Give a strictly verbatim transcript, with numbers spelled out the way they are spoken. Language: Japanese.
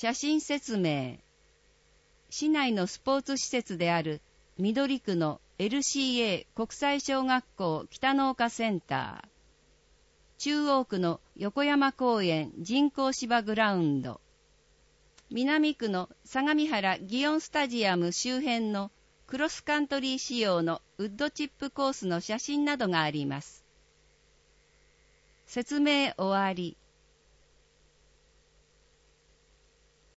写真説明。市内のスポーツ施設である緑区の エルシーエー 国際小学校北農家センター、中央区の横山公園人工芝グラウンド、南区の相模原祇園スタジアム周辺のクロスカントリー仕様のウッドチップコースの写真などがあります。説明終わり。